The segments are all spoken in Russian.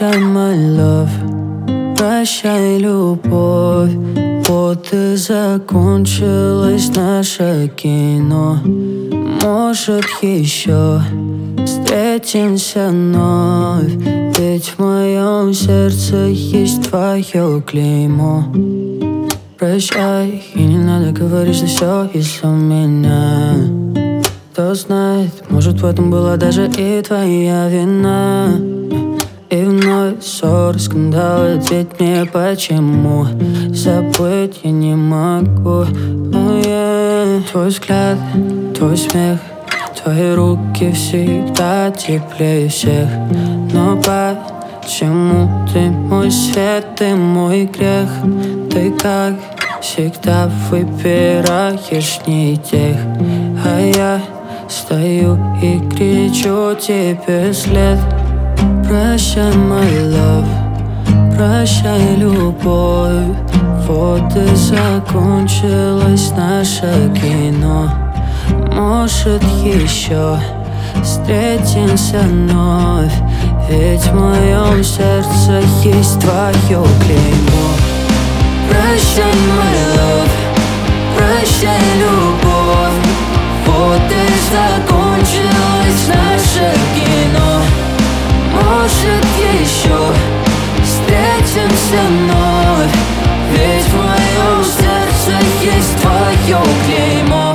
Прощай, my love, прощай, любовь. Вот и закончилось наше кино. Может, еще встретимся вновь, ведь в моем сердце есть твое клеймо. Прощай, и не надо говорить, что все из-за меня. Кто знает, может, в этом была даже и твоя вина. И вновь ссоры, скандалы, ответь мне почему. Забыть я не могу. Твой взгляд, твой смех, твои руки всегда теплее всех. Но почему ты мой свет, ты мой грех? Ты как всегда выбираешь не тех. А я стою и кричу тебе вслед. Прощай, my love, прощай, любовь. Вот и закончилось наше кино. Может, еще встретимся вновь, ведь в моем сердце есть твое клеймо. Прощай, my love, прощай, любовь. Вот и закончилось наше кино. Может, еще встретимся вновь, ведь в моем сердце есть твое клеймо.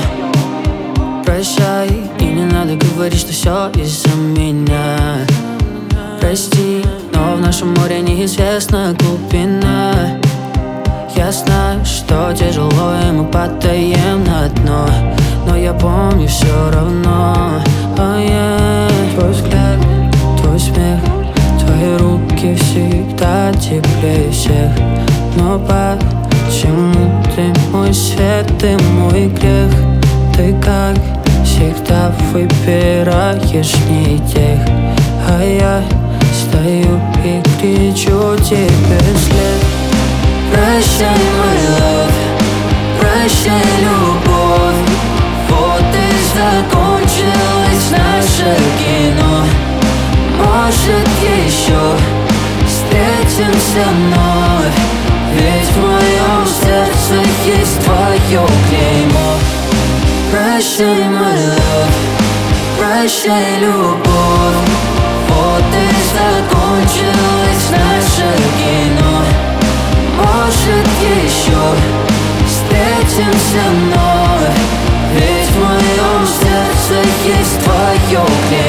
Прощай, и не надо говорить, что все из-за меня. Прости, но в нашем море неизвестна глубина. Я знаю, что тяжело, и мы падаем на дно, но я помню все равно. Твой взгляд, твой смех, твои руки всегда теплее всех. Но почему ты мой свет, ты мой грех? Ты как всегда выбираешь не тех. А я стою и кричу тебе вслед. Прощай, my love, прощай, любовь. Вот и закончилось наше кино. Может, еще встретимся вновь, ведь в моем сердце есть твое клеймо. Прощай, my love, прощай, любовь. Вот и закончилось наше кино. Может, еще встретимся вновь, ведь в моем сердце есть твое клеймо.